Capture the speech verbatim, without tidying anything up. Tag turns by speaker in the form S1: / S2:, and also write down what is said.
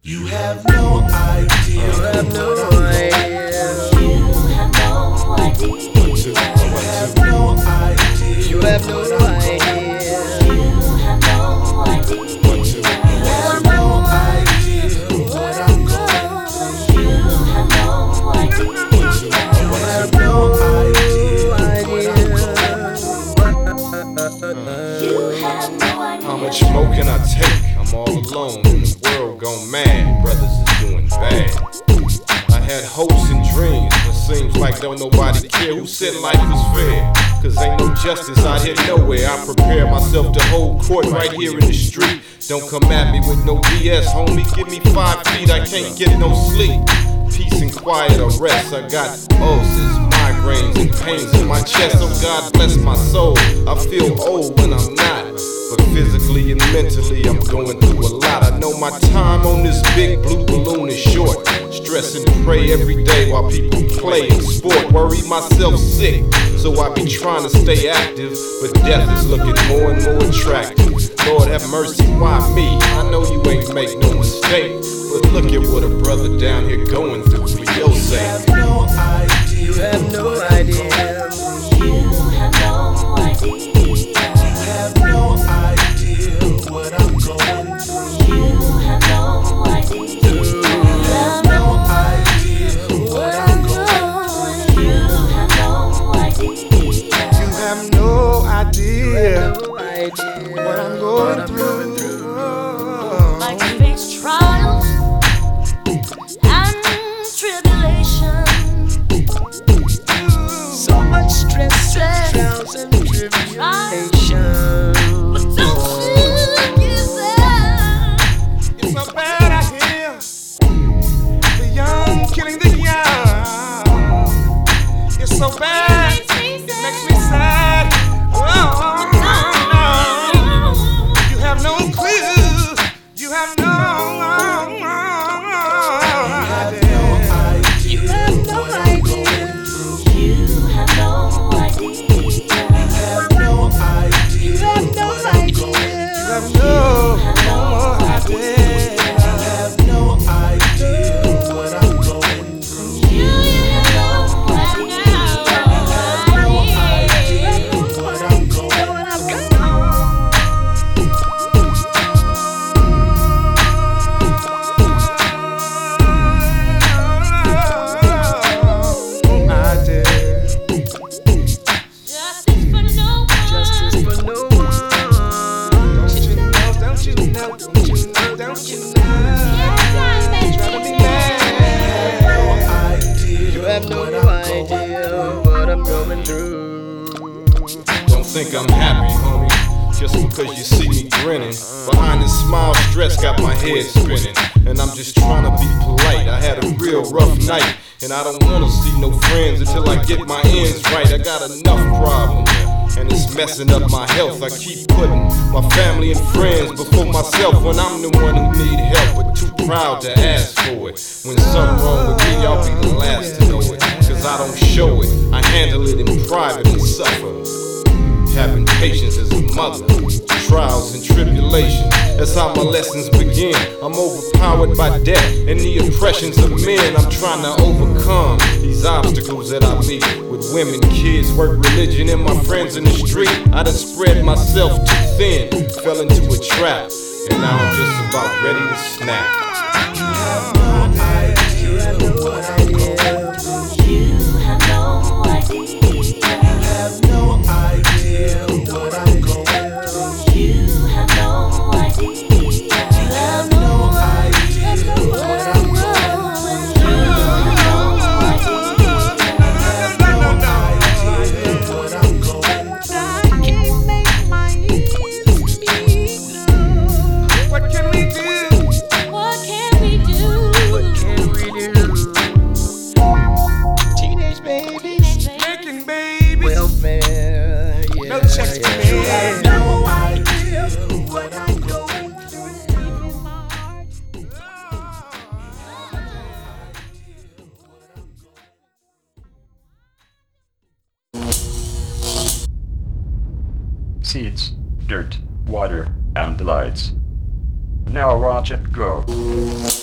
S1: You have no idea.
S2: You have no idea.
S3: You have no idea.
S1: You have no idea.
S2: You have no idea.
S3: You have no idea.
S1: You have no idea what I'm going through.
S3: You have no idea.
S1: You have no idea what I'm going through.
S3: You have no idea.
S4: How much more can I take? I'm all alone in the world gone mad. Brothers is doing bad. I had hopes and dreams, but seems like don't nobody care. Who said life was fair? Cause ain't no justice out here nowhere. I prepare myself to hold court right here in the street. Don't come at me with no B S, homie. Give me five feet, I can't get no sleep. Peace and quiet or rest. I got ulcers, migraines, and pains in my chest. Oh, God bless my soul. I feel old when I'm not, but physically and mentally I'm going through a lot. I know my time on this big blue balloon is short. Stress and pray every day while people play and sport. Worry myself sick, so I be trying to stay active, but death is looking more and more attractive. Lord have mercy, why me? I know you ain't make no mistake, but look at what a brother down here going through for your
S1: You
S4: sake.
S1: have no idea.
S2: You have no idea.
S3: You have no idea.
S1: You have no idea what I'm going through.
S3: You have no idea.
S1: You have no idea what I'm going through.
S3: You have no idea.
S5: You have no idea
S2: No idea
S5: what I'm going through.
S3: Like to face trials and tribulation.
S2: So much stress, trials and tribulation.
S3: But don't you give up.
S5: It's so bad I hear the young killing the young. It's so bad, it makes me sad. Oh, you have no clue. You have no idea.
S1: You have no idea
S3: You have no idea.
S1: You have no idea.
S2: You have no idea.
S5: You have no idea.
S1: You have no idea what I'm going through.
S3: You have no idea.
S1: What I'm going through.
S3: Justice for no one.
S2: Justice for no one.
S5: Don't you know, don't you know, don't you know, don't you know? Driving me mad.
S2: You have no idea what I'm going through.
S4: Don't think I'm happy, homie, just because you see me grinning. Behind this smile, stress got my head spinning, and I'm just trying to be polite. I had a real rough night, and I don't wanna see no friends until I get my ends right. I got enough problems, and it's messing up my health. I keep putting my family and friends before myself when I'm the one who need help, but too proud to ask for it. When something wrong with me, y'all be the last to know it, cause I don't show it. I handle it in private and suffer. Having patience as a mother, trials and tribulations, that's how my lessons begin. I'm overpowered by death and the oppressions of men. I'm trying to overcome these obstacles that I meet with women, kids, work, religion, and my friends in the street. I done spread myself too thin, fell into a trap, and now I'm just about ready to snap.
S1: You have no idea what I'm going through.
S3: You have no idea.
S1: You have no idea what I'm going through.
S3: You have no idea. You have no idea what I'm going through. You have no idea.
S1: What I'm going through.
S2: Can't make my ears speak.
S5: What can we do?
S3: What can we do?
S2: What can we do? Teenage babies,
S5: Making babies.
S2: welfare, yeah.
S5: No checks for me.
S1: You have no idea what I'm going through.
S6: Seeds, dirt, water, and the lights. Now watch it go.